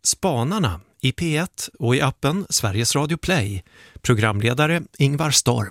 Spanarna i P1 och i appen Sveriges Radio Play. Programledare Ingvar Storm.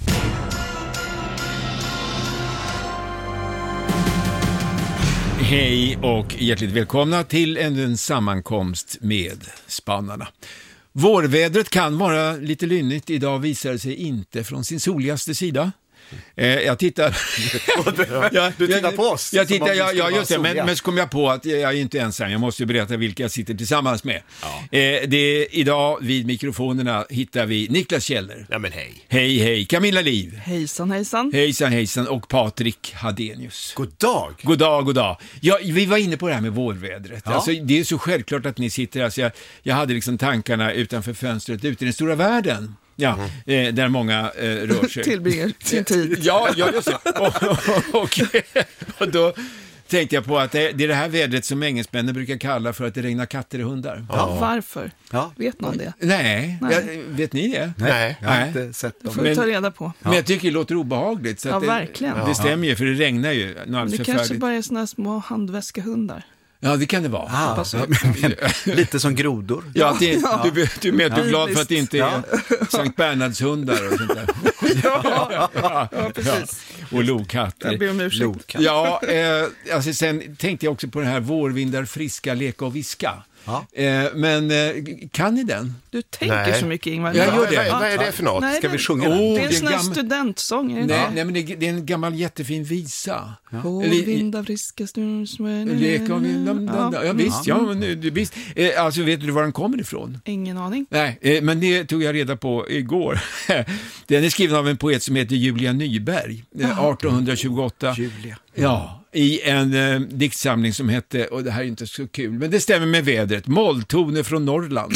Hej och hjärtligt välkomna till en sammankomst med Spanarna. Vårvädret kan vara lite lynnigt. Idag visar det sig inte från sin soligaste sida. Jag tittar. Du tittar på oss. Jag tittar, just det, men så kom jag på att jag är inte ensam. Jag måste ju berätta vilka jag sitter tillsammans med. Ja. Det är idag vid mikrofonerna hittar vi Niklas Kjellner. Ja, men hej. Hej. Camilla Liv. Hejsan, hejsan. Hejsan. Och Patrik Hadenius. God dag. God dag. Ja, vi var inne på det här med vårvädret. Ja. Alltså, det är så självklart att ni sitter. Alltså, jag hade liksom tankarna utanför fönstret ute i den stora världen. Ja, där många rör sig. Tillbringar sin tid. Ja, just det. Och då tänkte jag på att det är det här vädret som engelsmännen brukar kalla för att det regnar katter och hundar. Ja, varför? Ja. Vet någon det? Nej. Vet ni det? Nej, jag har inte sett dem. Får vi ta reda på. Men jag tycker det låter obehagligt. Så att verkligen. Det stämmer ju, för det regnar ju. Det kanske bara är såna små handväskehundar. Ja, det kan det vara. Lite som grodor. Ja, du är glad för att det inte är Sankt Bernhards hundar och sånt där. Ja, precis. Och lokatter. Jag ber om ursäkt. Ja, alltså sen tänkte jag också på den här vårvindar friska, leka och viska. Ja. Men kan ni den? Du tänker så mycket, Ingvar. Jag gör det. Vad är det för något? Ska vi sjunga den? Det är en sån här studentsång. Nej, men det är en gammal jättefin visa. Vårvindar friska leka och vindar. Ja, visst. Alltså, vet du var den kommer ifrån? Ingen aning. Nej, men det tog jag reda på igår. Den är skriven av en poet som heter Julia Nyberg. 1828. Julia. Ja, i en diktsamling som hette, och det här är inte så kul, men det stämmer med vädret, Molltoner från Norrland.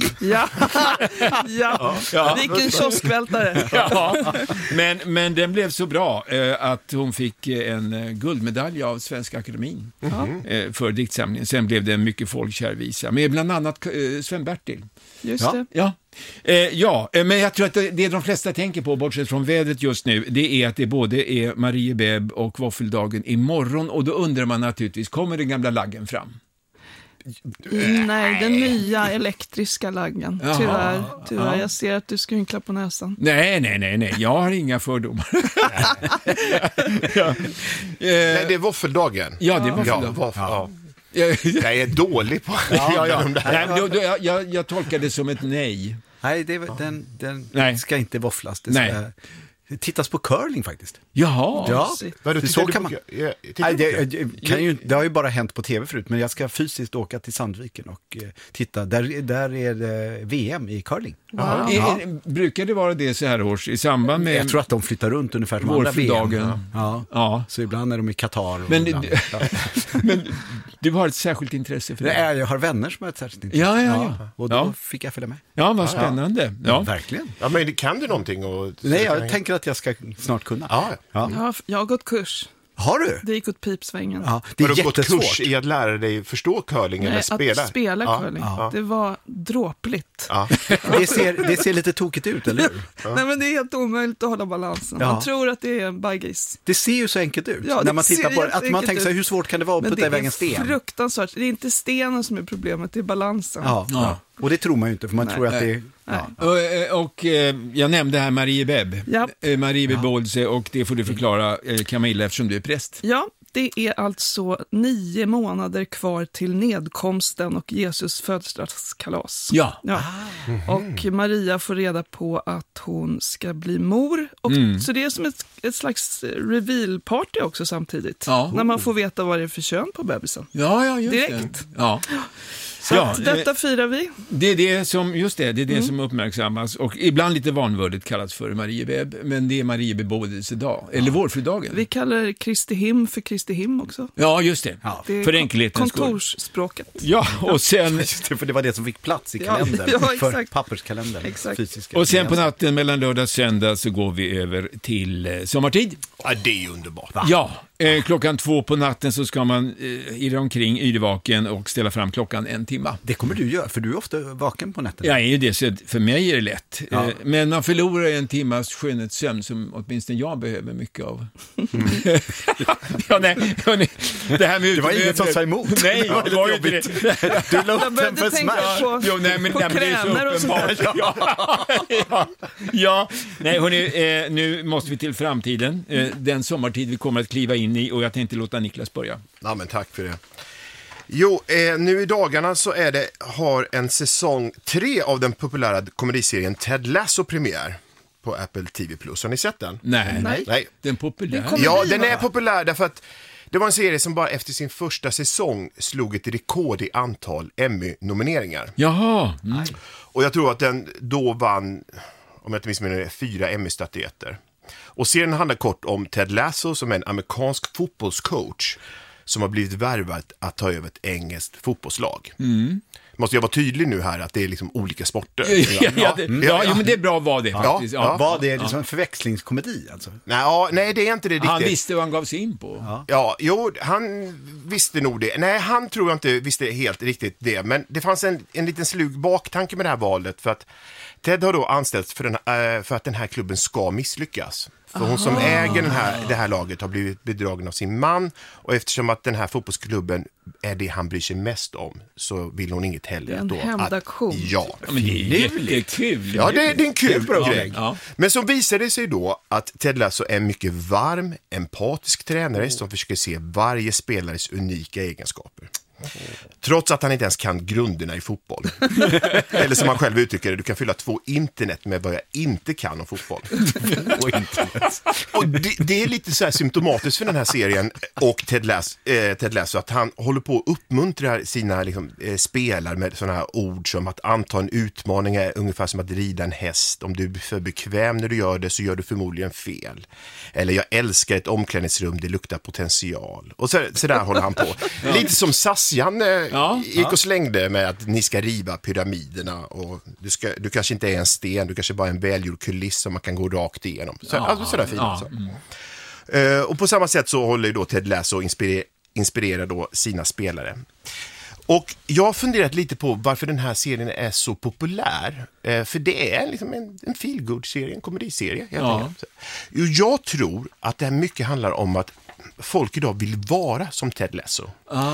Ja. Vilken kioskvältare. Ja, men den blev så bra att hon fick en guldmedalj av Svenska Akademin för diktsamlingen. Sen blev det en mycket folkkär visa med bland annat Sven-Bertil. Just det. Ja, men jag tror att det de flesta tänker på, bortsett från vädret just nu, det är att det både är Mariebeb och våffeldagen imorgon, och då undrar man naturligtvis, kommer den gamla laggen fram? Nej, den nya elektriska laggen. Tyvärr. Jag ser att du skrynklar på näsan. Nej. Jag har inga fördomar. Nej, det är våffeldagen. Ja, det är våffeldagen. Jag är dålig på jag tolkar det som ett nej. Nej, den ska inte våfflas. Det ska tittas på curling faktiskt. Jaha. Ja. Så kan man. Det har ju bara hänt på tv förut, men jag ska fysiskt åka till Sandviken och titta. Där är det VM i curling. Wow. Brukar det vara det så här års i samband med? Jag tror att de flyttar runt ungefär som andra VM. Ja. Så ibland är de i Qatar. Men du har ett särskilt intresse för det? Jag har vänner som har ett särskilt intresse. Ja. Och då fick jag följa med. Ja, vad spännande. Ja, verkligen. Ja, men kan du någonting? Nej, jag tänker att jag ska snart kunna. Ja. Jag har gått kurs. Har du? Det gick åt pipsvängen. Ja, det är har du gått jättesvårt. kurs i att lära dig förstå curling eller spela? Att spela curling. Det var dråpligt. Ja. Det ser lite tokigt ut, eller hur? Nej, men det är helt omöjligt att hålla balansen. Man tror att det är en baggis. Det ser ju så enkelt ut när man tittar på det. Att man tänker så här, hur svårt kan det vara att putta iväg en sten? Det är fruktansvärt. Det är inte stenen som är problemet, det är balansen. Ja. Och det tror man ju inte, för man tror att det är... Och jag nämnde här Mariebeb. Mariebeb Bolse, och det får du förklara, Camilla, eftersom du är präst. Ja, det är alltså 9 månader kvar till nedkomsten och Jesus födelsedagskalas. Ja. Och Maria får reda på att hon ska bli mor. Och så det är som ett slags reveal-party också samtidigt. Ja. När man får veta vad det är för kön på bebisen. Ja, just direkt. Det. Ja. Så detta firar vi. Det är det som uppmärksammas, och ibland lite vanvördigt kallas för Mariebeb, men det är Mariebeb bödelsedag, eller vårfridagen. Vi kallar Kristi him för Kristi him också. Ja, just det. Det är för enkelhetens kontorsspråket. Ja, och sen... för det var det som fick plats i kalendern. För papperskalendern. Fysiska. Och sen på natten mellan lördag och söndag så går vi över till sommartid. Ja, det är ju underbart. Ja, Klockan 2 på natten så ska man irra omkring yrvaken och ställa fram klockan 1 timme. Det kommer du göra, för du är ofta vaken på nätten. Jag är ju det, så för mig är det lätt. Ja. Men man förlorar 1 timmas skönhetssömn som åtminstone jag behöver mycket av. Ja, nej, hörni, det här med det var inget som sa emot. Nej, det var ju inte det. Du la upp den för smash. På krämer och sånt. Ja, nej hörni, nu måste vi till framtiden. Den sommartid vi kommer att kliva in i, och jag tänkte låta Niklas börja. Ja, men tack för det. Jo, nu i dagarna så har en säsong 3 av den populära komediserien Ted Lasso premiär på Apple TV+. Har ni sett den? Nej. Den populär. Den är populär därför att det var en serie som bara efter sin första säsong slog ett rekord i antal Emmy-nomineringar. Jaha. Och jag tror att den då vann, om jag inte missminner det, 4 Emmy-statyetter. Och serien handlar kort om Ted Lasso som är en amerikansk fotbollscoach som har blivit värvad att ta över ett engelskt fotbollslag. Måste jag vara tydlig nu här att det är liksom olika sporter? Men det är bra vad det faktiskt. Var det liksom en förväxlingskomedi alltså? Nej, det är inte det riktigt. Han visste vad han gav sig in på. Han visste nog det. Nej, han tror jag inte visste helt riktigt det. Men det fanns en liten slug baktanke med det här valet, för att Ted har då anställts för att den här klubben ska misslyckas. För hon som äger det här laget har blivit bedragen av sin man, och eftersom att den här fotbollsklubben är det han bryr sig mest om, så vill hon inget hellre. Det är en hämndaktion. Ja, men det är jättekul. Ja, det är en kul grej. Ja. Men så visar det sig då att Ted Lasso är en mycket varm, empatisk tränare som försöker se varje spelares unika egenskaper. Trots att han inte ens kan grunderna i fotboll. Eller som han själv uttrycker det, du kan fylla 2 internet med vad jag inte kan om fotboll. Och det är lite så här symptomatiskt för den här serien och Ted Lasso att han håller på att uppmuntra sina spelare med sådana här ord som att anta en utmaning är ungefär som att rida en häst. Om du är för bekväm när du gör det så gör du förmodligen fel. Eller jag älskar ett omklädningsrum, det luktar potential. Och så där håller han på. Lite som Sassian gick och slängde med att ni ska riva pyramiderna och du kanske inte är en sten, du kanske bara är en välgjord kuliss som man kan gå rakt igenom. Sådär fint. Alltså. Och på samma sätt så håller ju då Ted Lasso och inspirerar då sina spelare. Och jag har funderat lite på varför den här serien är så populär. För det är liksom en feel-good-serie, en komediserie. Jag tror att det här mycket handlar om att folk idag vill vara som Ted Lasso.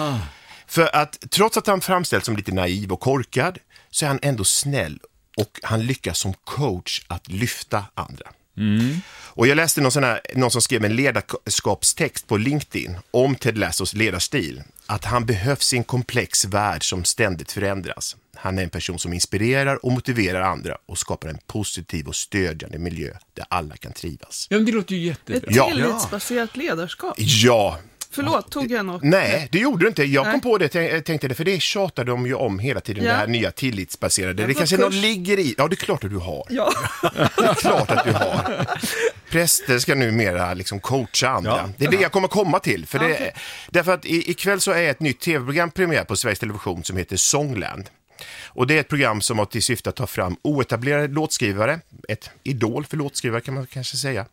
För att trots att han framställs som lite naiv och korkad så är han ändå snäll och han lyckas som coach att lyfta andra. Och jag läste någon som skrev en ledarskapstext på LinkedIn om Ted Lassos ledarstil. Att han behövs i en komplex värld som ständigt förändras. Han är en person som inspirerar och motiverar andra och skapar en positiv och stödjande miljö där alla kan trivas. Ja, men det låter ju jättebra. Ett tillitsbaserat ledarskap. Ja. Förlåt, tog jag något? Nej, det gjorde du inte. Jag kom på det, tänkte det, för det tjatade de ju om hela tiden, det här nya tillitsbaserade. Det kanske någon ligger i. Ja, det är klart att du har. Ja. Det är klart att du har. Präster ska numera coacha andra. Ja. Det är det jag kommer komma till. För därför att ikväll så är ett nytt tv-program premiär på Sveriges Television som heter Songland. Och det är ett program som har till syfte att ta fram oetablerade låtskrivare. Ett idol för låtskrivare kan man kanske säga.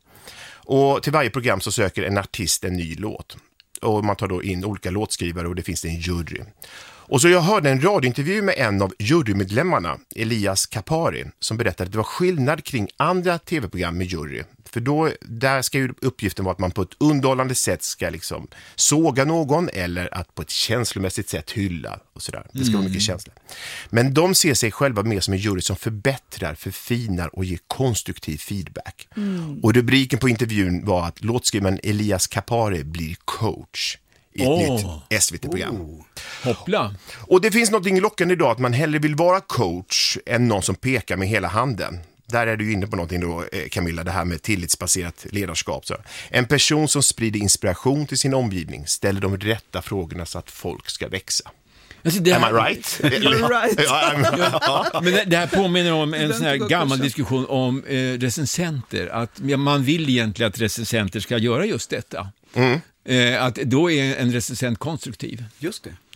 Och till varje program så söker en artist en ny låt. Och man tar då in olika låtskrivare och det finns en jury. Och så jag hörde en radiointervju med en av jurymedlemmarna, Elias Kapari, som berättade att det var skillnad kring andra tv-program med jury. För där ska ju uppgiften vara att man på ett underhållande sätt ska såga någon eller att på ett känslomässigt sätt hylla och sådär. Det ska vara mycket känsla. Men de ser sig själva mer som en jury som förbättrar, förfinar och ger konstruktiv feedback. Och rubriken på intervjun var att låtskrivaren Elias Kapari blir coach i ett nytt SVT-program. Hoppla. Och det finns något lockande idag att man hellre vill vara coach än någon som pekar med hela handen. Där är du inne på någonting då, Camilla, det här med tillitsbaserat ledarskap. Så. En person som sprider inspiration till sin omgivning, ställer de rätta frågorna så att folk ska växa. Alltså Am I right? You're right. Men det här påminner om en sån här gammal diskussion om recensenter. Att man vill egentligen att recensenter ska göra just detta. Att då är en recensent konstruktiv. Just det.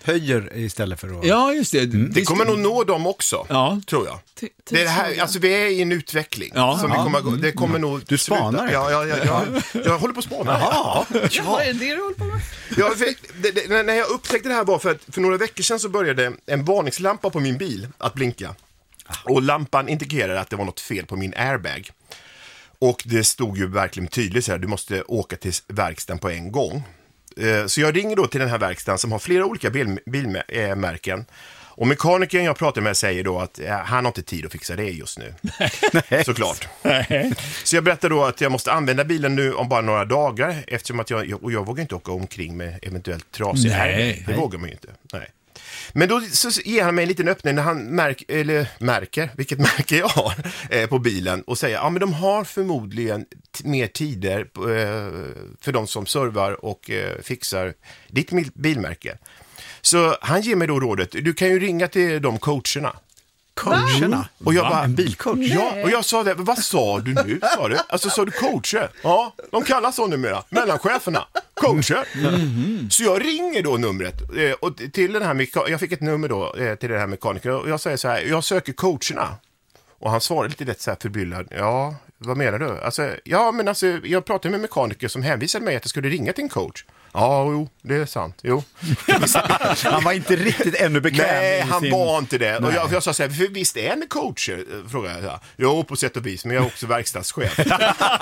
höjer istället för att... Ja, just det. Det kommer nog nå dem också, tror jag. Det här, alltså vi är i en utveckling som vi kommer, det kommer nog... Du spanar? Jag håller på att spana. Vad är det du håller på med? När jag upptäckte det här var för några veckor sedan så började en varningslampa på min bil att blinka. Och lampan indikerade att det var något fel på min airbag. Och det stod ju verkligen tydligt så här, du måste åka till verkstaden på en gång. Så jag ringer då till den här verkstaden som har flera olika bilmärken. Och mekanikern jag pratar med säger då att han har inte tid att fixa det just nu. Såklart. Så jag berättar då att jag måste använda bilen nu om bara några dagar. Eftersom att jag vågar inte åka omkring med eventuellt trasig airbag. Det vågar man ju inte. Nej. Men då så ger han mig en liten öppning när han märker vilket märke jag har på bilen och säger, men de har förmodligen mer tider för de som servar och fixar ditt bilmärke. Så han ger mig då rådet, du kan ju ringa till de coacherna. Coacherna? Och jag bara, en bilcoach? Ja, och jag sa det, vad sa du nu? Alltså sa du coacher? Ja, de kallas så numera, mellancheferna. Coacher. Så jag ringer då numret och till den här jag fick ett nummer då till den här mekanikern och jag säger så här, jag söker coacherna. Och han svarade lite rätt så här förbryllad. Ja, vad menar du? Alltså, jag pratade med mekaniker som hänvisade mig att jag skulle ringa till en coach. Ja, jo, det är sant. Jo. Han var inte riktigt ännu bekväm. Nej, han var inte det. Och jag sa så här, för visst är ni coacher? Frågade jag. Jo, på sätt och vis, men jag är också verkstadschef. det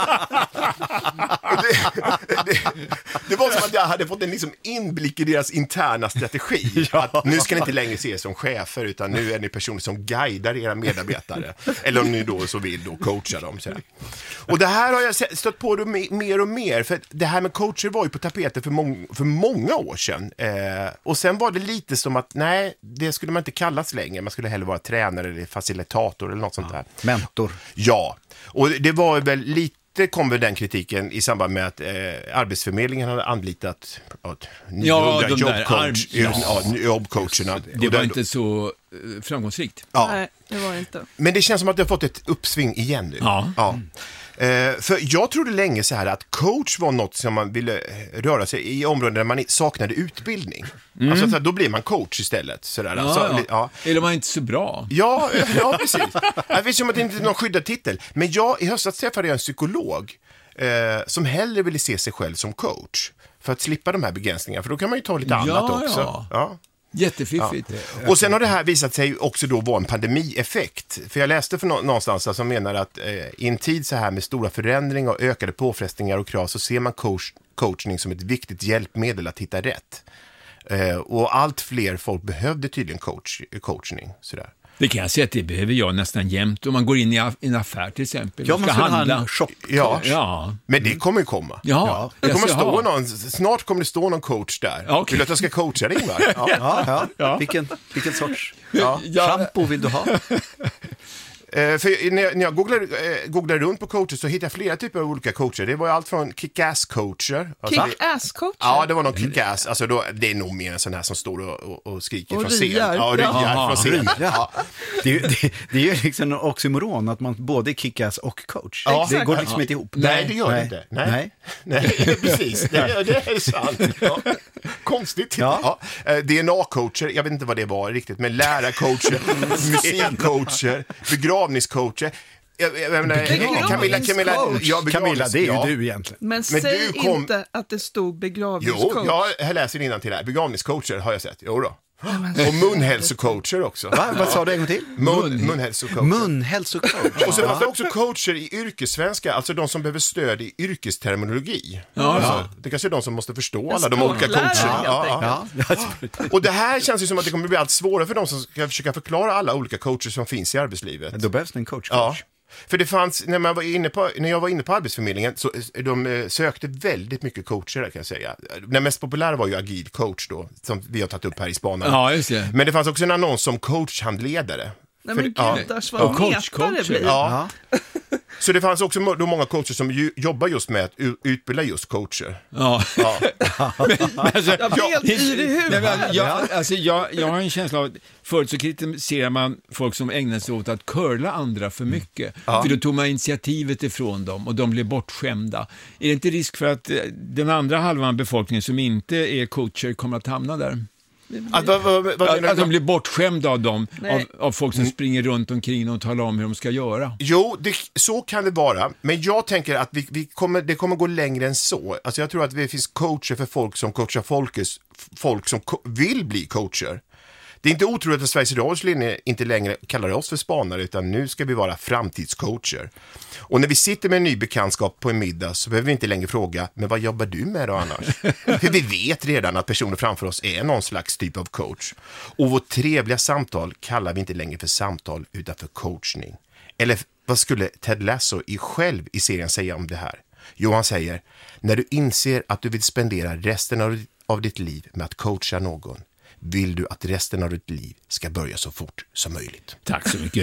var som att jag hade fått en liksom inblick i deras interna strategi. Att nu ska ni inte längre se som chefer, utan nu är ni personer som guidar era medarbetare. Eller om ni då så vill då coacha dem. Så här. Och det här har jag stött på mer och mer. För det här med coacher var ju på tapeten för många år sedan. Och sen var det lite som att nej, det skulle man inte kallas längre. Man skulle hellre vara tränare eller facilitator eller något sånt där. Mentor. Ja, och det var väl lite kom väl den kritiken i samband med att Arbetsförmedlingen hade anlitat jobbcoacherna. Det var inte så framgångsrikt. Ja. Nej, det var inte. Men det känns som att det har fått ett uppsving igen nu. Ja. För jag trodde länge så här att coach var något som man ville röra sig i områden där man saknade utbildning. Alltså så här, då blir man coach istället. Sådär. Eller man är inte så bra. Ja, precis. Jag vet som att det inte är någon skyddad titel. Men i höstas träffade jag en psykolog som hellre ville se sig själv som coach. För att slippa de här begränsningarna. För då kan man ju ta lite annat också. Ja. Jättefiffigt. Ja. Och sen har det här visat sig också då vara en pandemieffekt. För jag läste för någonstans som menar att i en tid så här med stora förändringar och ökade påfrestningar och krav så ser man coachning som ett viktigt hjälpmedel att hitta rätt. Och allt fler folk behövde tydligen coachning. Sådär. Det kan jag säga att det behöver jag nästan jämt. Om man går in i en affär till exempel. Ja, man ska handla. Ja. Men det kommer ju komma. Ja. Det kommer snart kommer det stå någon coach där. Okay. Vill du att jag ska coacha dig, Ingvar? Ja. Vilken sorts shampoo vill du ha? För när jag googlade runt på coacher så hittade jag flera typer av olika coacher. Det var allt från kick-ass-coacher. Kick-ass-coacher? Ja, det var någon kick-ass. Alltså det är nog mer en sån här som står och skriker från scen. Ja, riar från scen. Ja. Det är ju liksom en oxymoron att man både är kick-ass och coach. Ja, det går liksom inte ihop. Nej, det gör det inte. Nej, precis. Det är sant. Ja. Konstigt. Ja. DNA-coacher, jag vet inte vad det var riktigt, men lärarcoacher, musikcoacher, begravningscoacher. Camilla, det är ju du egentligen. Men säg inte att det stod begravningscoach. Jo, jag läser innantill här. Begravningscoacher har jag sett. Jo då. Och munhälsocoacher också. Vad sa du en gång till? Munhälsocoacher. Munhälsocoach. Och så fanns det också coacher i yrkessvenska, alltså de som behöver stöd i yrkesterminologi. Alltså, det kanske är de som måste förstå alla de olika coacherna. Och det här känns ju som att det kommer bli allt svårare för de som ska försöka förklara alla olika coacher som finns i arblivet. Då behövs det en coach. Ja. För det fanns, när jag var inne på Arbetsförmedlingen så de sökte väldigt mycket coacher kan jag säga. Den mest populära var ju agil coach då, som vi har tagit upp här i Spanarna. Ja, just det. Men det fanns också en annons som coachhandledare. Nej men gudars vad metare det blir. Ja. Så det fanns också då många coacher som jobbar just med att utbilda just coacher. Ja. Jag blir helt yr i huvudet. Jag har en känsla av att förut så kritiserar man folk som ägnar sig åt att curla andra för mycket. För då tog man initiativet ifrån dem och de blev bortskämda. Är det inte risk för att den andra halvan av befolkningen som inte är coacher kommer att hamna där? Att de blir bortskämda av dem, av folk som springer runt omkring och talar om hur de ska göra. Jo, så kan det vara. Men jag tänker att det kommer gå längre än så. Alltså jag tror att det finns coacher för folk som coachar folk som vill bli coacher. Det är inte otroligt att Sveriges Radios linje inte längre kallar oss för spanare, utan nu ska vi vara framtidscoacher. Och när vi sitter med en ny bekantskap på en middag så behöver vi inte längre fråga, men vad jobbar du med då annars? För vi vet redan att personen framför oss är någon slags typ av coach. Och vårt trevliga samtal kallar vi inte längre för samtal utan för coachning. Eller vad skulle Ted Lasso själv i serien säga om det här? Jo, han säger, när du inser att du vill spendera resten av ditt liv med att coacha någon, vill du att resten av ditt liv ska börja så fort som möjligt. Tack så mycket.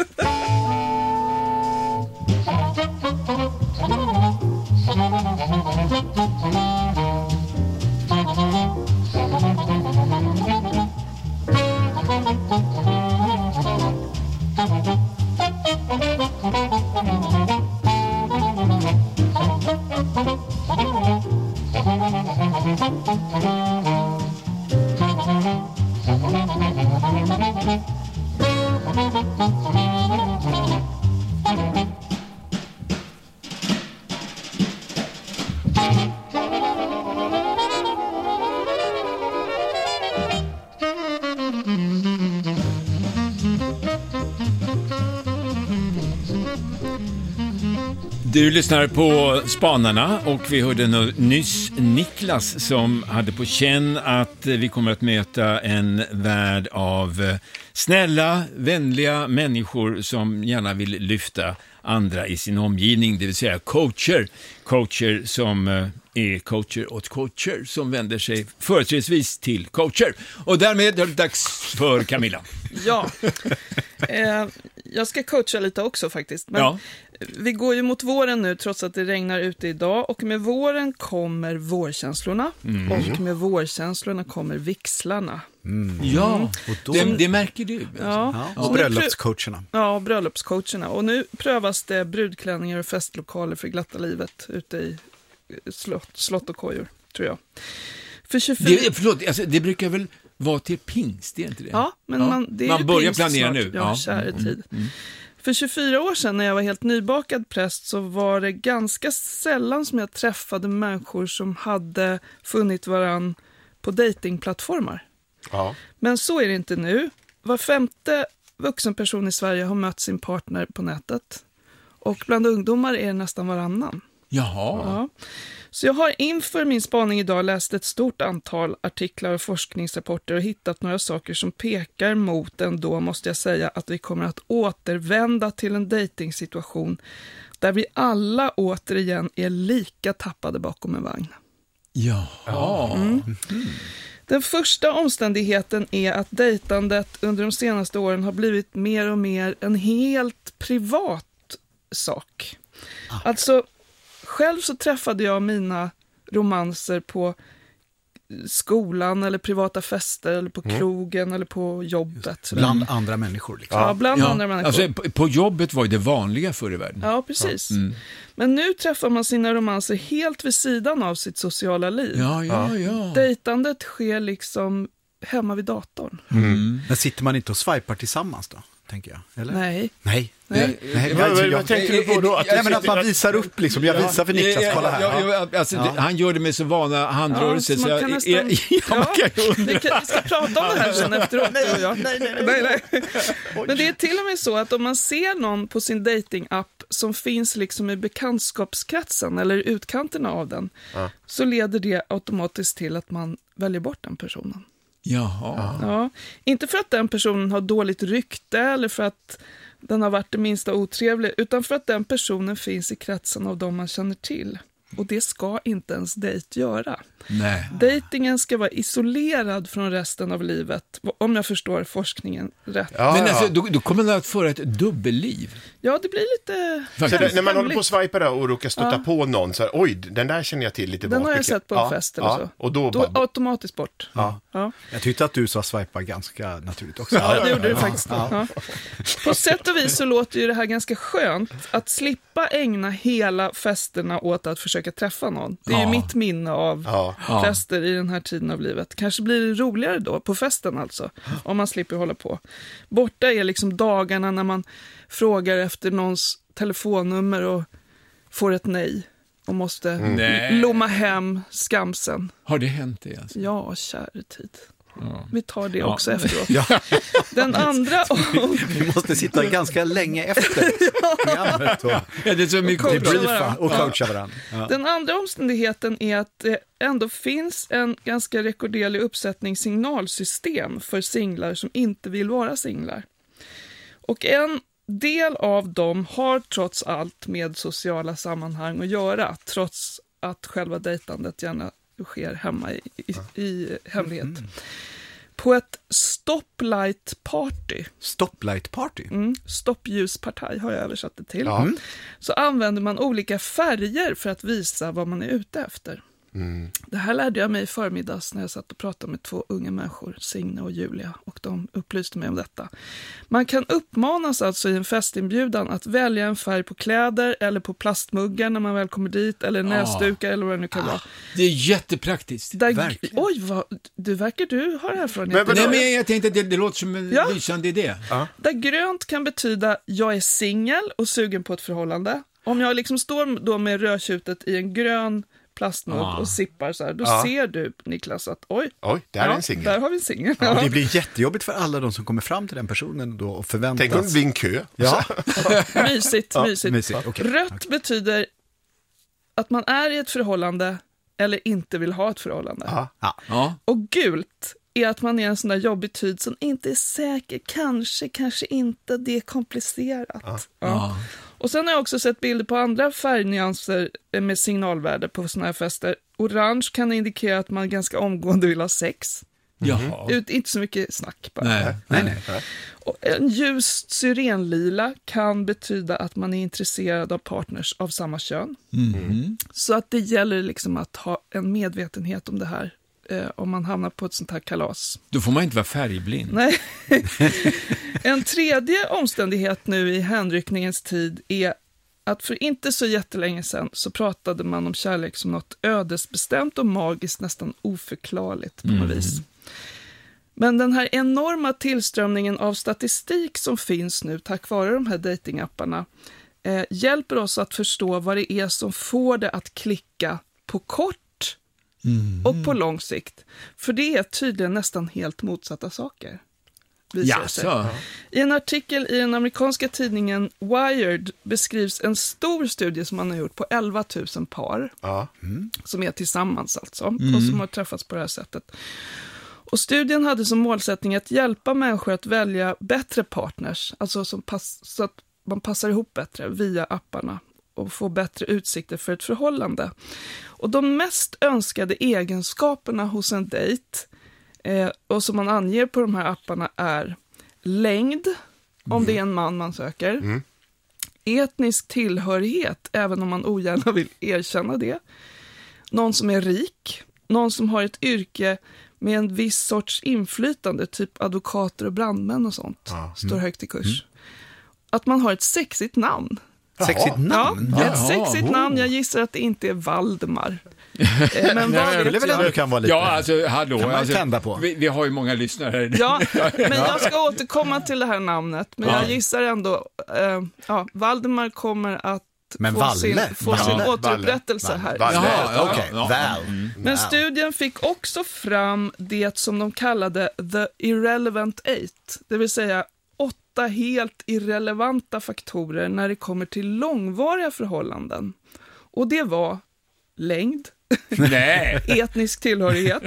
Du lyssnar på Spanarna och vi hörde nyss Niklas som hade på känn att vi kommer att möta en värld av snälla, vänliga människor som gärna vill lyfta andra i sin omgivning, det vill säga coacher som är coacher åt coacher som vänder sig företrädesvis till coacher. Och därmed är det dags för Camilla. Ja, jag ska coacha lite också faktiskt. Men vi går ju mot våren nu trots att det regnar ute idag. Och med våren kommer vårkänslorna. Och med vårkänslorna kommer vixlarna. Ja, och det märker du. Ja. Och bröllopscoacherna. Ja, bröllopscoacherna. Och nu prövas det brudklänningar och festlokaler för glatta livet ute i slott och kojor, tror jag. För 24... det brukar väl vara till pingst, det är inte det? Ja, men man börjar planera nu. Ja, kära tid. För 24 år sedan när jag var helt nybakad präst så var det ganska sällan som jag träffade människor som hade funnit varann på datingplattformar. Ja. Men så är det inte nu. Var femte vuxen person i Sverige har mött sin partner på nätet. Och bland ungdomar är det nästan varannan. Jaha. Ja. Så jag har inför min spaning idag läst ett stort antal artiklar och forskningsrapporter och hittat några saker som pekar mot ändå, måste jag säga, att vi kommer att återvända till en dejtingsituation där vi alla återigen är lika tappade bakom en vagn. Jaha. Den första omständigheten är att dejtandet under de senaste åren har blivit mer och mer en helt privat sak. Alltså, själv så träffade jag mina romanser på skolan eller privata fester eller på krogen eller på jobbet. Bland andra människor. Liksom. Ja, bland andra människor. Alltså, på jobbet var det vanliga förr i världen. Ja, precis. Men nu träffar man sina romanser helt vid sidan av sitt sociala liv. Ja. Dejtandet sker liksom hemma vid datorn. Men sitter man inte och swipar tillsammans då? Tänker jag. Eller? Nej. Vad tänker du på då? Att man visar upp liksom. Jag visar för Niklas, kolla här. Han gör det med så vana handrörelser. Så man kan nästan... Vi ska prata om det här sen efteråt. Nej. Men det är till och med så att om man ser någon på sin datingapp som finns liksom i bekantskapskretsen eller utkanterna av den, så leder det automatiskt till att man väljer bort den personen. Jaha. Ja, inte för att den personen har dåligt rykte eller för att den har varit det minsta otrevlig, utan för att den personen finns i kretsen av dem man känner till. Och det ska inte ens dejt göra. Nej. Dejtingen ska vara isolerad från resten av livet, om jag förstår forskningen rätt. Men alltså, då kommer man att föra ett dubbelliv. Ja, det blir lite... Så när man håller på att swipa där och råkar stöta på någon så här, oj, den där känner jag till lite Den har jag sett på en fest eller så. Och då automatiskt bort. Ja. Jag tyckte att du sa swipa ganska naturligt också. Ja, det gjorde du faktiskt. Ja. På sätt och vis så låter ju det här ganska skönt att slippa ägna hela festerna åt att försöka försöka träffa någon. Det är ju mitt minne av präster i den här tiden av livet. Kanske blir det roligare då, på festen alltså, om man slipper hålla på. Borta är liksom dagarna när man frågar efter någons telefonnummer och får ett nej. Och måste lomma hem skamsen. Har det hänt det? Alltså? Ja, kära tid. Vi tar det också efteråt. Den andra... Vi måste sitta ganska länge efter programmet och det är så mycket debriefa och coacha varandra. Ja. Den andra omständigheten är att det ändå finns en ganska rekorderlig uppsättning signalsystem för singlar som inte vill vara singlar. Och en del av dem har trots allt med sociala sammanhang att göra, trots att själva dejtandet gärna sker hemma i hemlighet. På ett stoplight-party. Stoplight-party? Stoppljusparti har jag översatt det till. Så använder man olika färger för att visa vad man är ute efter. Det här lärde jag mig i förmiddags när jag satt och pratade med 2 unga människor, Signe och Julia, och de upplyste mig om detta. Man kan uppmanas alltså i en festinbjudan att välja en färg på kläder eller på plastmuggar när man väl kommer dit, eller näsdukar eller vad det nu kan vara. Det är jättepraktiskt. Oj, du har erfarenhet. Men jag tänkte att det låter som en lysande idé. Där grönt kan betyda jag är singel och sugen på ett förhållande. Om jag liksom står då med rödtjutet i en grön plastmugg och sippar så här, då ser du, Niklas, att oj, där är en singel. Där har vi en singel. Det blir jättejobbigt för alla de som kommer fram till den personen då och förväntas. Tänk om det blir en kö. Ja. Mysigt. Okay. Rött betyder att man är i ett förhållande eller inte vill ha ett förhållande. Och gult är att man är en sån där jobbig tid som inte är säker, kanske inte, det är komplicerat. Och sen har jag också sett bilder på andra färgnyanser med signalvärde på såna här fester. Orange kan indikera att man ganska omgående vill ha sex. Inte så mycket snack bara. Nej. Och en ljust syrenlila kan betyda att man är intresserad av partners av samma kön. Så att det gäller liksom att ha en medvetenhet om det här om man hamnar på ett sånt här kalas. Då får man inte vara färgblind. Nej. En tredje omständighet nu i hänryckningens tid är att för inte så jättelänge sedan så pratade man om kärlek som något ödesbestämt och magiskt, nästan oförklarligt på något vis. Men den här enorma tillströmningen av statistik som finns nu tack vare de här datingapparna hjälper oss att förstå vad det är som får det att klicka på kort och på lång sikt. För det är tydligen nästan helt motsatta saker. I en artikel i den amerikanska tidningen Wired beskrivs en stor studie som man har gjort på 11 000 par som är tillsammans alltså och som har träffats på det här sättet. Och studien hade som målsättning att hjälpa människor att välja bättre partners, alltså så att man passar ihop bättre via apparna och få bättre utsikter för ett förhållande. Och de mest önskade egenskaperna hos en dejt och som man anger på de här apparna är längd, om det är en man man söker, etnisk tillhörighet, även om man ogärna vill erkänna det, någon som är rik, någon som har ett yrke med en viss sorts inflytande, typ advokater och brandmän och sånt, står högt i kurs. Att man har ett sexigt namn. Sexigt namn? Ja, ett sexigt namn. Jag gissar att det inte är Valdemar. Men det kan vara lite. Ja, alltså, hallå. Kan man tända på. Vi har ju många lyssnare. Ja, men jag ska återkomma till det här namnet. Men jag gissar ändå, Valdemar kommer att få sin återupprättelse här. Men studien fick också fram det som de kallade the irrelevant 8, det vill säga 8 helt irrelevanta faktorer när det kommer till långvariga förhållanden. Och det var längd, etnisk tillhörighet,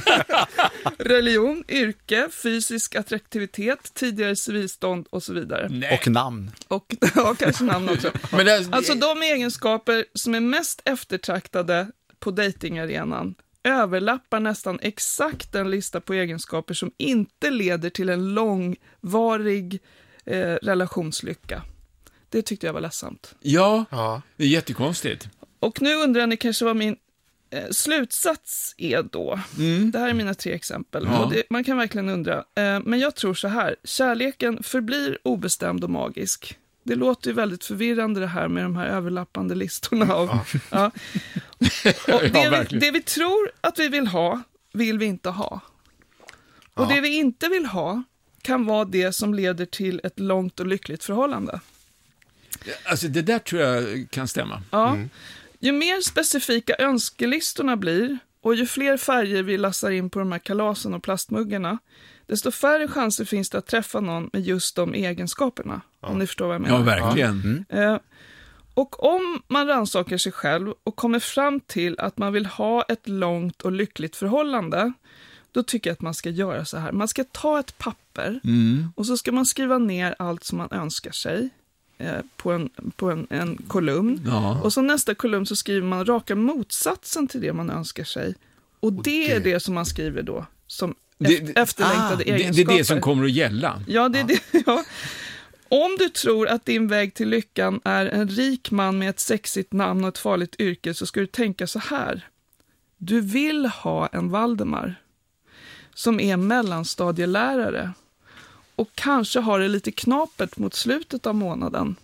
religion, yrke, fysisk attraktivitet, tidigare civilstånd och så vidare. Och namn. Och kanske namn också. Alltså de egenskaper som är mest eftertraktade på datingarenan överlappar nästan exakt den lista på egenskaper som inte leder till en långvarig relationslycka. Det tyckte jag var ledsamt. Ja, det är jättekonstigt. Och nu undrar ni kanske vad min slutsats är då. Det här är mina 3 exempel. Och man kan verkligen undra. Men jag tror så här. Kärleken förblir obestämd och magisk. Det låter ju väldigt förvirrande det här med de här överlappande listorna. Ja. Och det vi tror att vi vill vi inte ha. Och det vi inte vill ha kan vara det som leder till ett långt och lyckligt förhållande. Alltså det där tror jag kan stämma. Ja. Ju mer specifika önskelistorna blir och ju fler färger vi lassar in på de här kalasen och plastmuggarna, desto färre chanser finns det att träffa någon med just de egenskaperna. Om ni förstår vad jag menar. Ja, verkligen. Och om man rannsakar sig själv och kommer fram till att man vill ha ett långt och lyckligt förhållande, då tycker jag att man ska göra så här. Man ska ta ett papper och så ska man skriva ner allt som man önskar sig på en kolumn. Ja. Och så nästa kolumn så skriver man raka motsatsen till det man önskar sig. Och det är det som man skriver då som efterlängtade egenskaper. Det är det som kommer att gälla. Ja, det är det. Ja. Om du tror att din väg till lyckan är en rik man med ett sexigt namn och ett farligt yrke, så ska du tänka så här. Du vill ha en Valdemar som är mellanstadielärare och kanske har det lite knapert mot slutet av månaden.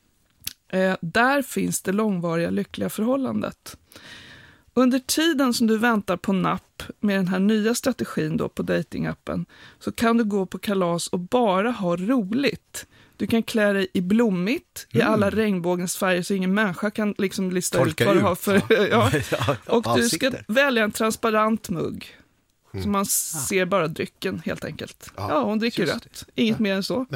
Där finns det långvariga lyckliga förhållandet. Under tiden som du väntar på napp med den här nya strategin då på datingappen, så kan du gå på kalas och bara ha roligt. Du kan klä dig i blommigt, i alla regnbågens färger, så ingen människa kan liksom lista ut vad du har för... Och du ska välja en transparent mugg. Så man ser bara drycken helt enkelt. Ja, hon dricker rött. Inget mer än så.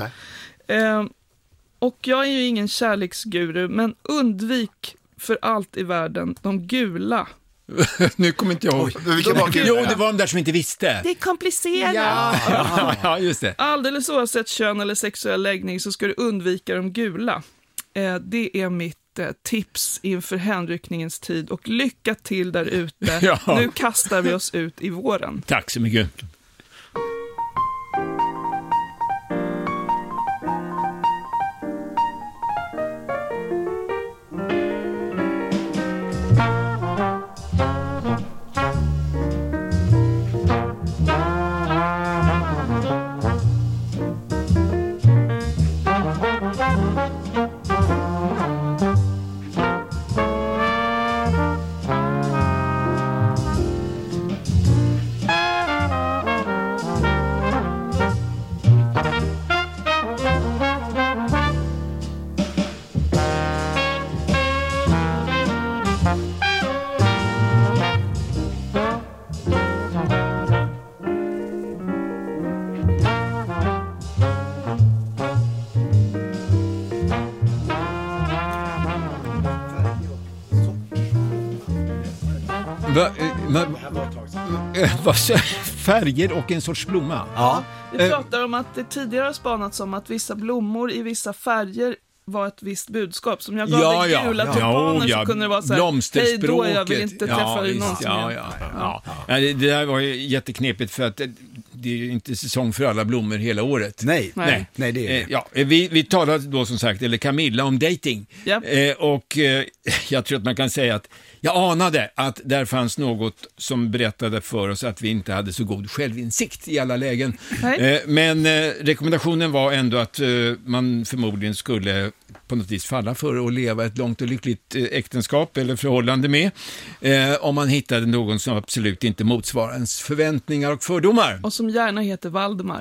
Och jag är ju ingen kärleksguru, men undvik för allt i världen de gula. Nu kommer inte jag ihåg. Jo, det var de där som inte visste. Det är komplicerat. Ja, just det. Alldeles oavsett kön eller sexuell läggning så ska du undvika de gula. Det är mitt tips inför hänryckningens tid. Och lycka till där ute. Nu kastar vi oss ut i våren. Tack så mycket. Färger och en sorts blomma. Ja. Vi pratar om att det tidigare har spanats om att vissa blommor i vissa färger var ett visst budskap. Som jag gav dig gula tulpaner så kunde det vara så här: hej då, jag vill inte träffa dig någonsin. Det där var ju jätteknepigt för att det är ju inte säsong för alla blommor hela året. Nej, det är det. Vi talade då som sagt, eller Camilla, om dating. Och jag tror att man kan säga att jag anade att där fanns något som berättade för oss att vi inte hade så god självinsikt i alla lägen. Men rekommendationen var ändå att man förmodligen skulle på något vis falla för att leva ett långt och lyckligt äktenskap eller förhållande med om man hittade någon som absolut inte motsvarar ens förväntningar och fördomar. Och som gärna heter Valdemar.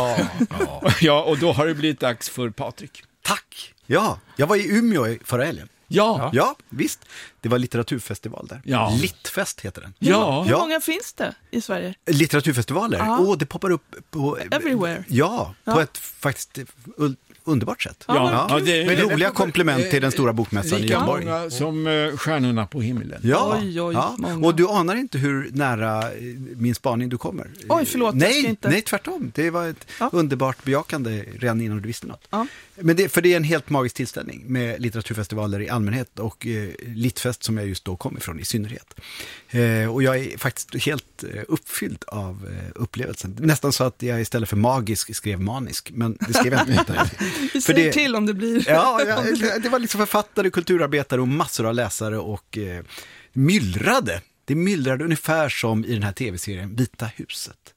Ja, och då har det blivit dags för Patrik. Tack! Ja, jag var i Umeå förra helgen. Ja, visst. Det var litteraturfestival där. Littfest heter den. Hur många finns det i Sverige? Litteraturfestivaler? Det poppar upp på... Everywhere. På ett faktiskt underbart sätt. Det är med roliga komplement till den stora bokmässan i Göteborg. Lika många som stjärnorna på himlen. Oj, och du anar inte hur nära min spaning du kommer. Oj, förlåt. Nej, tvärtom. Det var ett underbart bejakande redan innan du visste något. Men det är en helt magisk tillställning med litteraturfestivaler i allmänhet och Littfest som jag just då kom ifrån i synnerhet. Och jag är faktiskt helt uppfylld av upplevelsen. Nästan så att jag istället för magisk skrev manisk, men det skrev jag inte. Vi säger till om det blir. Det var liksom författare, kulturarbetare och massor av läsare och myllrade. Det myllrade ungefär som i den här tv-serien Vita huset.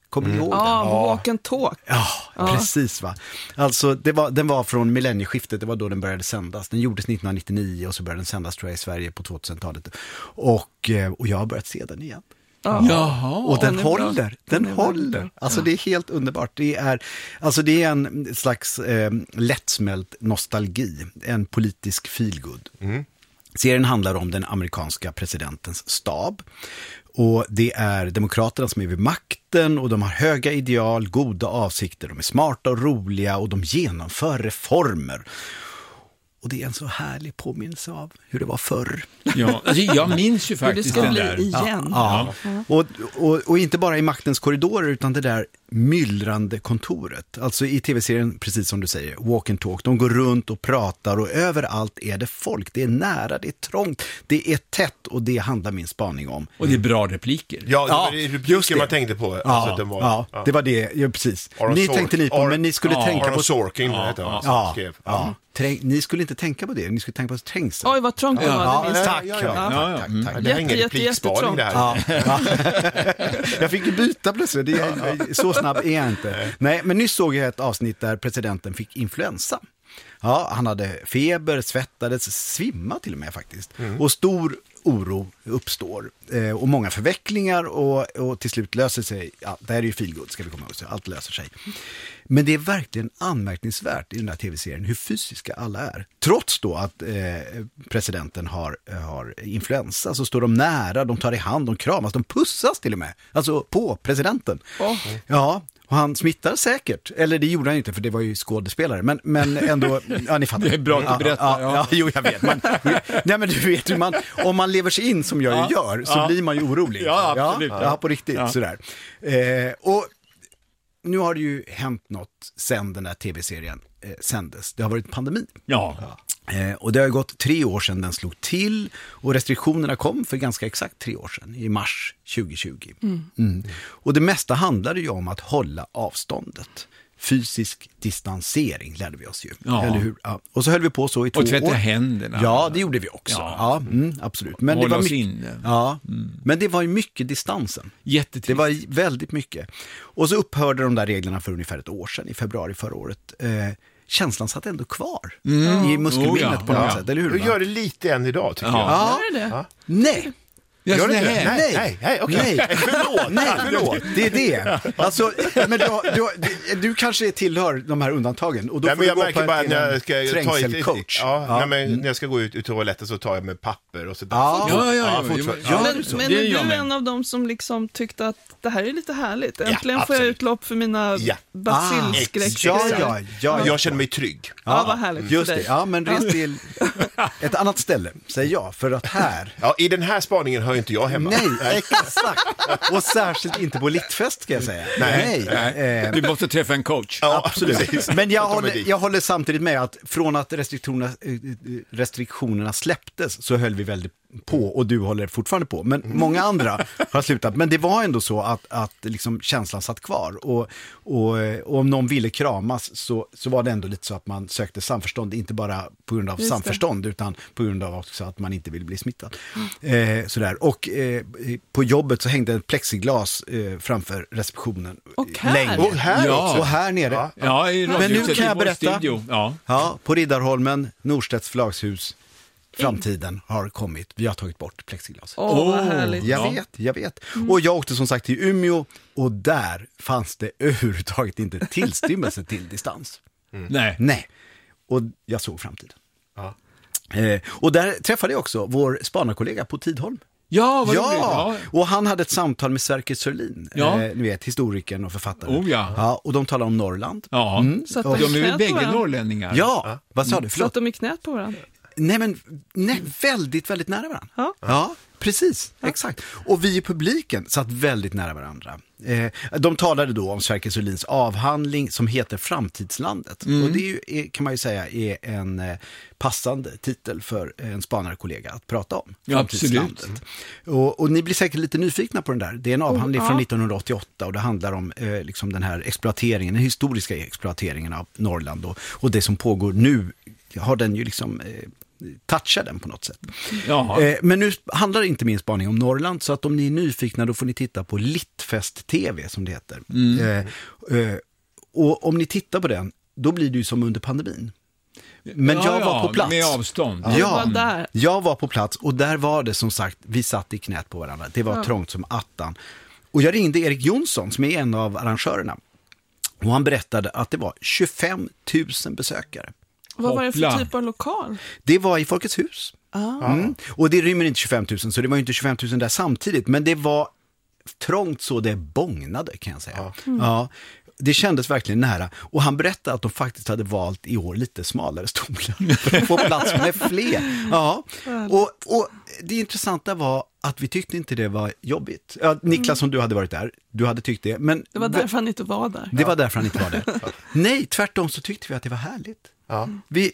Kommer ni ihåg den? Walk and Talk. Ja, precis va. Alltså den var från millennieskiftet, det var då den började sändas. Den gjordes 1999 och så började den sändas tror jag i Sverige på 2000-talet. Och jag har börjat se den igen. Jaha. Och den håller. Alltså det är helt underbart. Det är en slags lättsmält nostalgi, en politisk feelgood. Serien handlar om den amerikanska presidentens stab. Och det är demokraterna som är vid makten och de har höga ideal, goda avsikter. De är smarta och roliga och de genomför reformer. Och det är en så härlig påminnelse av hur det var förr. Ja, alltså jag minns ju faktiskt det den bli där. igen. Ja. Och inte bara i maktens korridorer utan det där myllrande kontoret. Alltså i tv-serien, precis som du säger, Walk and Talk. De går runt och pratar och överallt är det folk. Det är nära, det är trångt, det är tätt och det handlar min spaning om. Och det är bra repliker. Ja, det var repliker man tänkte på. Alltså, den var, det var det, ja, precis. Tänkte ni på, men ni skulle tänka på... Sorkin, ni skulle inte tänka på det, ni skulle tänka på trängsel. Oj, vad trångt det var. Tack. Det är ingen replikspaning det här. Jag fick ju byta plötsligt, så snabb är jag inte. Nej, men nyss såg jag ett avsnitt där presidenten fick influensa. Ja, han hade feber, svettades, svimma till och med faktiskt. Och stor oro uppstår. Och många förvecklingar och till slut löser sig. Ja, det här är ju feelgood, ska vi komma ihåg. Så allt löser sig. Men det är verkligen anmärkningsvärt i den här tv-serien hur fysiska alla är. Trots då att presidenten har influensa så står de nära, de tar i hand, de kramas, de pussas till och med. Alltså på presidenten. Ja, och han smittar säkert. Eller det gjorde han inte för det var ju skådespelare. Men ändå, ja ni fattar. Det är bra att du berättar. Ja, jo jag vet. Nej men du vet hur om man lever sig in som jag gör så blir man ju orolig. Ja, absolut. Ja, på riktigt sådär. Och nu har det ju hänt något sen den här tv-serien sändes. Det har varit pandemi. Ja. Och det har gått 3 år sedan den slog till och restriktionerna kom för ganska exakt 3 år sedan, i mars 2020. Och det mesta handlade ju om att hålla avståndet. Fysisk distansering lärde vi oss ju. Ja. Eller hur? Ja. Och så höll vi på så i 2 år. Och tvätta händerna. Ja, det gjorde vi också. Ja, absolut. Men hålla det var oss inne. Ja, men det var ju mycket distansen. Jättetrist. Det var väldigt mycket. Och så upphörde de där reglerna för ungefär 1 år sedan, i februari förra året. Känslan satt ändå kvar i muskelminnet på något sätt, eller hur? Du gör det lite än idag, tycker jag. Ja. Är det det? Nej. Gör det inte? Nej, okej. Förlåt. Det är det. Alltså, men du kanske tillhör de här undantagen. Och då får jag du märker bara när jag ska ta trängselcoach. När jag ska gå ut ur toaletten så tar jag med papper och så Men är du en av dem som liksom tyckte att det här är lite härligt? Äntligen får jag utlopp för mina basilskräck. Ja. Jag känner mig trygg. Ja, vad härligt. Just det. Ja, men res till ett annat ställe, säger jag. För att här... Ja, i den här spaningen hör inte jag hemma. Nej, exakt. Och särskilt inte på littfest, ska jag säga. Nej. Du måste träffa en coach. Ja, absolut. Men jag håller samtidigt med att från att restriktionerna släpptes så höll vi väldigt på, och du håller fortfarande på. Men många andra har slutat. Men det var ändå så att liksom känslan satt kvar. Och om någon ville kramas så var det ändå lite så att man sökte samförstånd. Inte bara på grund av samförstånd utan på grund av också att man inte vill bli smittad. Sådär. Och på jobbet så hängde ett plexiglas framför receptionen. Länge. Och här också. Och här nere. Ja, i men nu kan jag berätta. Studio. Ja, på Riddarholmen, Norstedts flagshus. Framtiden har kommit. Vi har tagit bort plexiglas. Vad härligt. Jag vet. Och jag åkte som sagt till Umeå och där fanns det överhuvudtaget inte tillstymmelse till distans. Nej. Och jag såg framtiden. Ja. Och där träffade jag också vår spanarkollega på Tidholm. Ja, vad roligt. Ja, och han hade ett samtal med Sverker Sörlin, ni vet, historikern och författaren. Ja, och de talar om Norrland. Ja, så att de är ju bägge norrlänningar. Ja, vad sa du? Satt de i knät på varandra? Nej, väldigt, väldigt nära varandra. Ja, precis, exakt. Och vi i publiken satt väldigt nära varandra. De talade då om Sverker Sörlins avhandling som heter Framtidslandet. Och det kan man ju säga är en passande titel för en spanarkollega att prata om. Framtidslandet. Och ni blir säkert lite nyfikna på den där. Det är en avhandling från 1988 och det handlar om liksom den här exploateringen, den historiska exploateringen av Norrland och det som pågår nu har den ju liksom toucha den på något sätt. Men nu handlar inte min spaning om Norrland, så att om ni är nyfikna då får ni titta på Littfest TV som det heter. Och om ni tittar på den, då blir det ju som under pandemin. Men jag var på plats. Med avstånd. Jag var på plats och där var det som sagt, vi satt i knät på varandra. Det var trångt som attan. Och jag ringde Erik Jonsson som är en av arrangörerna. Och han berättade att det var 25 000 besökare. Vad var det för typ av lokal? Det var i Folkets hus. Och det rymmer inte 25 000, så det var inte 25 000 där samtidigt. Men det var trångt så det bångnade, kan jag säga. Ja. Det kändes verkligen nära. Och han berättade att de faktiskt hade valt i år lite smalare stolar för att få plats med fler. Ja. Och det intressanta var att vi tyckte inte det var jobbigt. Ja, Niklas, som du hade varit där, du hade tyckt det. Men det var därför han inte var där. Det var därför han inte var där. Nej, tvärtom så tyckte vi att det var härligt. Ja. Vi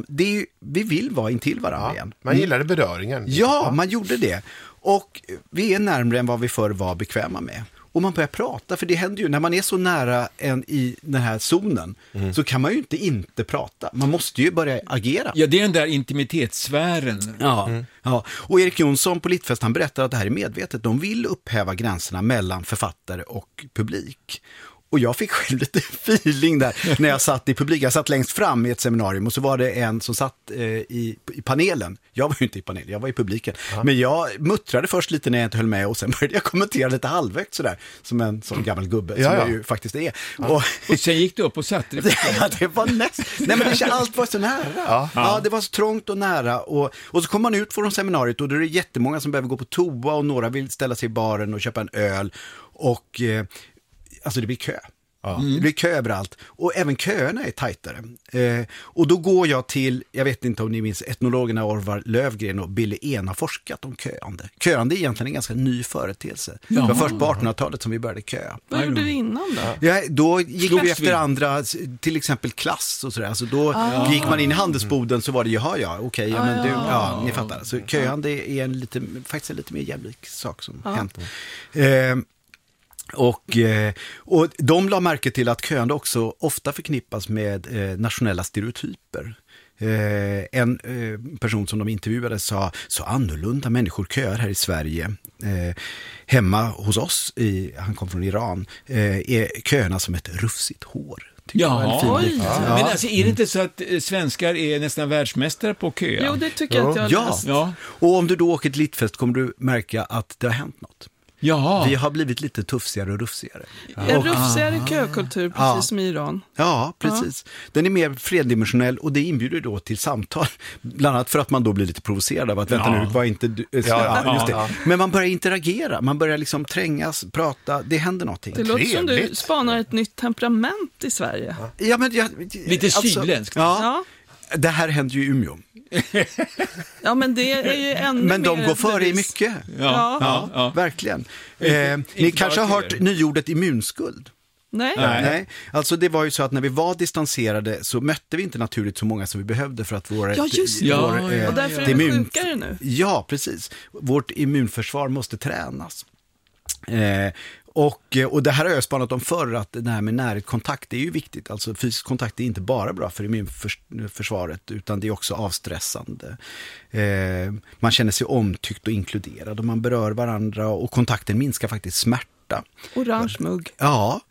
vill vara intill varandra igen. Man gillade beröringen. Ja, man gjorde det. Och vi är närmare än vad vi förr var bekväma med. Och man börjar prata, för det händer ju, när man är så nära i den här zonen så kan man ju inte prata. Man måste ju börja agera. Ja, det är den där intimitetssfären. Ja. Och Erik Jonsson på Littfest, han berättar att det här är medvetet. De vill upphäva gränserna mellan författare och publik. Och jag fick själv lite feeling där när jag satt i publik. Jag satt längst fram i ett seminarium och så var det en som satt i panelen. Jag var ju inte i panelen, jag var i publiken. Ja. Men jag muttrade först lite när jag inte höll med och sen började jag kommentera lite halvvägt sådär. Som en sån gammal gubbe som jag ju faktiskt är. Ja. Och sen gick du upp och satte dig. Ja, det var näst. Nej, men allt var så nära. Ja, det var så trångt och nära. Och så kom man ut från seminariet och då är det jättemånga som behöver gå på toa och några vill ställa sig i baren och köpa en öl. Och alltså det blir kö. Det blir kö överallt. Och även köerna är tajtare. Och då går jag till, jag vet inte om ni minns, etnologerna Orvar Lövgren och Billy En har forskat om köande. Köande är egentligen en ganska ny företeelse. Det var först på 1800-talet som vi började köa. Vad gjorde du innan då? Ja, då gick vi efter andra, till exempel klass och sådär. Alltså då gick man in i handelsboden så var det men ni fattar. Så köande är faktiskt en lite mer jämlik sak som hänt. Och de la märke till att köande också ofta förknippas med nationella stereotyper. En person som de intervjuade sa, så annorlunda människor köar här i Sverige. Hemma hos oss, han kom från Iran, är köerna som ett rufsigt hår. Men alltså, är det inte så att svenskar är nästan världsmästare på köa? Jo, det tycker jag att jag har läst. Ja. Och om du då åker till Littfest kommer du märka att det har hänt något. Jaha. Vi har blivit lite tuffsigare och rufsigare. En rufsigare kökultur, precis som i Iran. Ja, precis. Den är mer freddimensionell och det inbjuder då till samtal. Bland annat för att man då blir lite provocerad av att vänta nu, var inte du... just det. Men man börjar interagera, man börjar liksom trängas, prata, det händer någonting. Det låter som du spanar ett nytt temperament i Sverige. Ja, men lite sydländskt. Ja. Det här händer ju i Umeå. Ja, men det är ju ännu men de mer går före i mycket. Ja. Verkligen. Ni kanske har hört nyordet immunskuld. Nej. Alltså det var ju så att när vi var distanserade så mötte vi inte naturligt så många som vi behövde för att våra... och därför är vi sjukare nu. Ja, precis. Vårt immunförsvar måste tränas. Och det här har jag spanat om förr, att det här med närkontakt är ju viktigt. Alltså fysisk kontakt är inte bara bra för immunförsvaret utan det är också avstressande. Man känner sig omtyckt och inkluderad och man berör varandra och kontakten minskar faktiskt smärta. Orange mugg. Ja.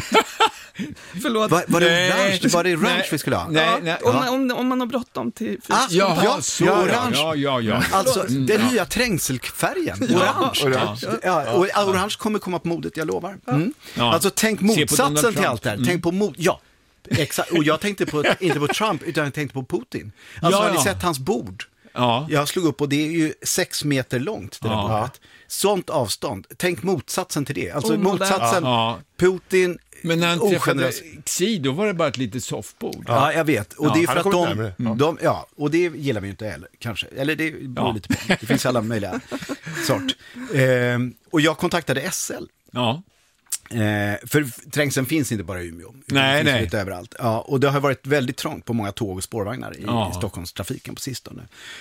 Förlåt. Var det orange vi skulle ha? Nej. Om man har bråttom till fysisk orange. Ja. Alltså den nya trängselfärgen, orange. Och orange kommer komma på modet, jag lovar. Alltså tänk motsatsen till allt det här. Tänk på exakt. Och jag tänkte inte på Trump utan jag tänkte på Putin. Alltså har ni sett hans bord? Ja. Jag slog upp och det är ju 6 meter långt det där bordet. Sånt avstånd. Tänk motsatsen till det. Alltså motsatsen Putin. Men när han träffade Xi, då var det bara ett litet softbord. Ja, jag vet. Och det är för att och det gillar vi ju inte heller, kanske. Eller det beror lite på. Det finns alla möjliga sort. Och jag kontaktade SL. Ja. För trängseln finns inte bara i Umeå. Nej. Det finns lite överallt. Ja, och det har varit väldigt trångt på många tåg och spårvagnar i Stockholmstrafiken på sistone.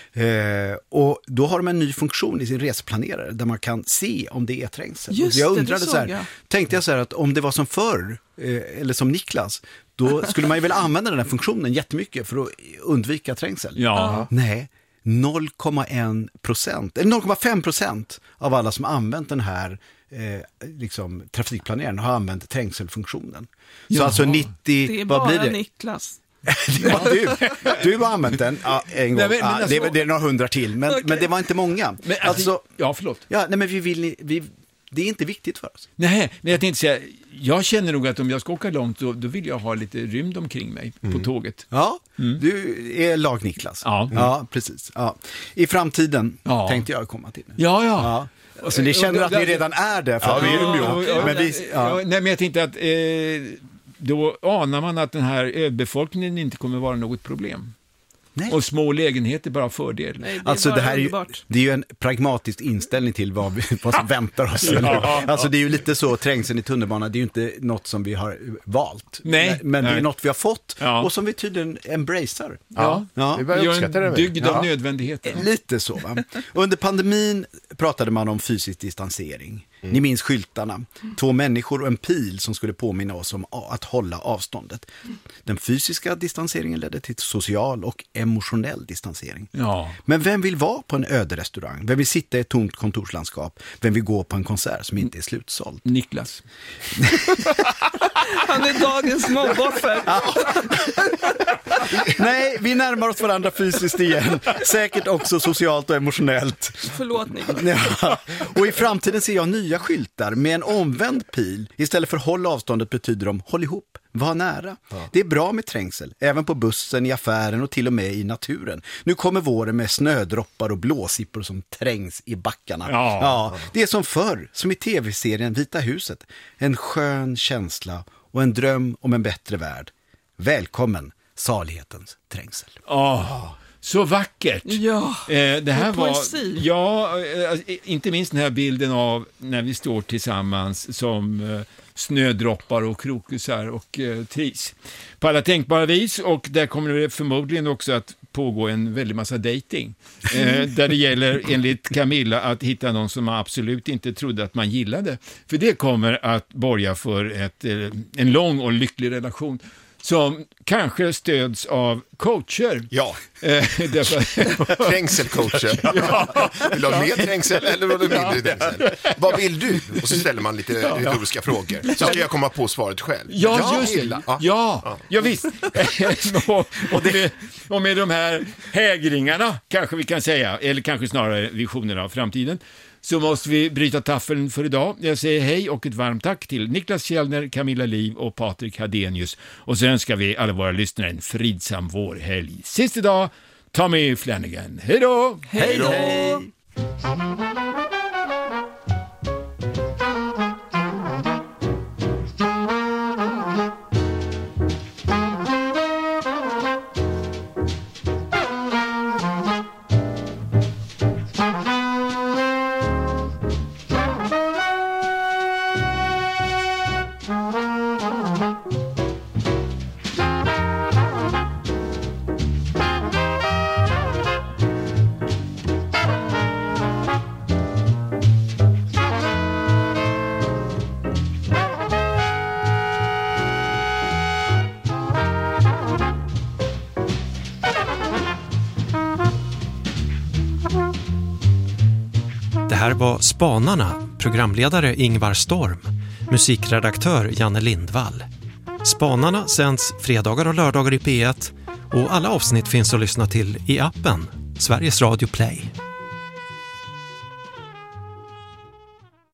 Och då har de en ny funktion i sin reseplanerare där man kan se om det är trängsel. Just jag undrade tänkte jag så här att om det var som förr eller som Niklas, då skulle man ju väl använda den här funktionen jättemycket för att undvika trängsel. Ja. Nej. 0,1% eller 0,5% av alla som använt den här trafikplaneraren har använt trängselfunktionen. Så alltså 90, det är vad blir bara det? Niklas. Det var du har använt den en gång. Nej, men alltså, det är några 100 till, men det var inte många. Men förlåt. Ja, nej, men det är inte viktigt för oss. Nej, men jag tänkte säga, jag känner nog att om jag ska åka långt då vill jag ha lite rymd omkring mig på tåget. Ja, du är lag-Niklas. Ja, precis. Ja. I framtiden tänkte jag komma till. Ja. Alltså, ni känner att ni redan är där för att vi är Umeå. Nej, men jag tänkte att då anar man att den här överbefolkningen inte kommer vara något problem. Nej. Och små lägenheter bara fördel. Nej, alltså det här är ju en pragmatisk inställning till vad som väntar oss. Alltså det är ju lite så, trängseln i tunnelbanan, det är ju inte något som vi har valt. Nej. Men det är något vi har fått och som vi tydligen embracear. Vi börjar uppskatta det. Dygd av nödvändigheten. Lite så, va? Under pandemin pratade man om fysisk distansering. Ni minns skyltarna. 2 människor och en pil som skulle påminna oss om att hålla avståndet. Den fysiska distanseringen ledde till social och emotionell distansering. Ja. Men vem vill vara på en öde restaurang? Vem vill sitta i ett tomt kontorslandskap? Vem vill gå på en konsert som inte är slutsåld? Niklas. Han är dagens mobboffer. Nej, vi närmar oss varandra fysiskt igen. Säkert också socialt och emotionellt. Förlåt, Niklas. Ja. Och i framtiden ser jag nya skyltar med en omvänd pil. Istället för håll avståndet betyder de håll ihop, var nära. Det är bra med trängsel, även på bussen, i affären och till och med i naturen. Nu kommer våren med snödroppar och blåsippor som trängs i backarna. Ja, det är som förr, som i tv-serien Vita huset. En skön känsla och en dröm om en bättre värld. Välkommen, salighetens trängsel. Så vackert. Ja, det här var poesi. Inte minst den här bilden av när vi står tillsammans som snödroppar och krokusar och trivs på alla tänkbara vis, och där kommer det förmodligen också att pågå en väldig massa dating där det gäller enligt Camilla att hitta någon som man absolut inte trodde att man gillade, för det kommer att borga för en lång och lycklig relation som kanske stöds av coacher. Ja, trängselcoacher. Vill du ha mer trängsel eller vill du ha mindre trängsel? Vad vill du? Och så ställer man lite retoriska frågor. Så ska jag komma på svaret själv. Ja, just det. Ja, visst. och med de här hägringarna, kanske vi kan säga, eller kanske snarare visionerna av framtiden, så måste vi bryta taffeln för idag. Jag säger hej och ett varmt tack till Niklas Källner, Camilla Liv och Patrik Hadenius. Och så önskar vi alla våra lyssnare en fridsam vårhelg. Sist idag, Tommy Flanagan. Hej då! Hej då! Det här var Spanarna, programledare Ingvar Storm, musikredaktör Janne Lindvall. Spanarna sänds fredagar och lördagar i P1 och alla avsnitt finns att lyssna till i appen Sveriges Radio Play.